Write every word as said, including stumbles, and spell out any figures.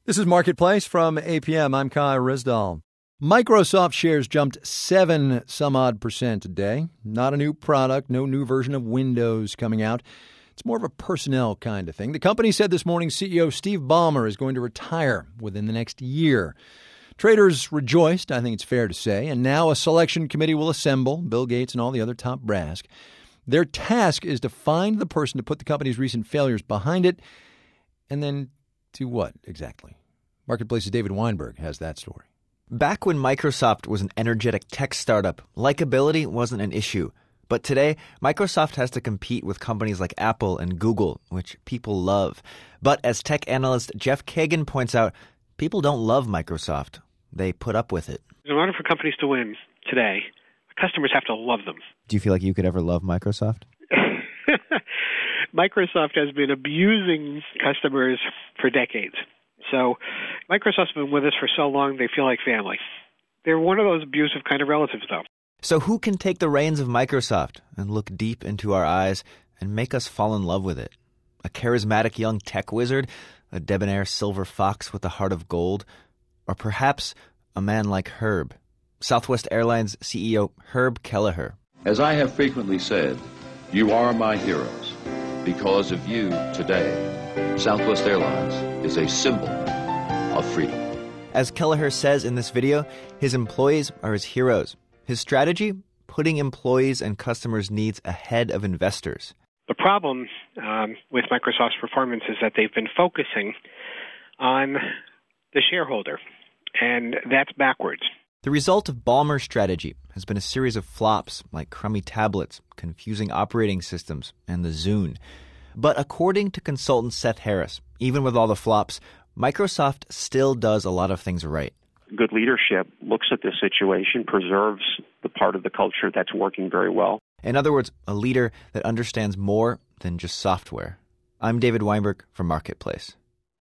This is Marketplace from A P M. I'm Kai Rizdal. Microsoft shares jumped seven some odd percent today. Not a new product, no new version of Windows coming out. It's more of a personnel kind of thing. The company said this morning C E O Steve Ballmer is going to retire within the next year. Traders rejoiced, I think it's fair to say, and now a selection committee will assemble, Bill Gates and all the other top brass. Their task is to find the person to put the company's recent failures behind it, and then do what exactly? Marketplace's David Weinberg has that story. Back when Microsoft was an energetic tech startup, likability wasn't an issue. But today, Microsoft has to compete with companies like Apple and Google, which people love. But as tech analyst Jeff Kagan points out, people don't love Microsoft. They put up with it. In order for companies to win today, customers have to love them. Do you feel like you could ever love Microsoft? Microsoft has been abusing customers for decades. So Microsoft's been with us for so long, they feel like family. They're one of those abusive kind of relatives, though. So who can take the reins of Microsoft and look deep into our eyes and make us fall in love with it? A charismatic young tech wizard? A debonair silver fox with a heart of gold? Or perhaps a man like Herb? Southwest Airlines C E O Herb Kelleher. As I have frequently said, you are my heroes. Because of you, today, Southwest Airlines is a symbol of freedom. As Kelleher says in this video, his employees are his heroes. His strategy? Putting employees' and customers' needs ahead of investors. The problem um, with Microsoft's performance is that they've been focusing on the shareholder, and that's backwards. The result of Ballmer's strategy has been a series of flops like crummy tablets, confusing operating systems, and the Zune. But according to consultant Seth Harris, even with all the flops, Microsoft still does a lot of things right. Good leadership looks at this situation, preserves the part of the culture that's working very well. In other words, a leader that understands more than just software. I'm David Weinberg for Marketplace.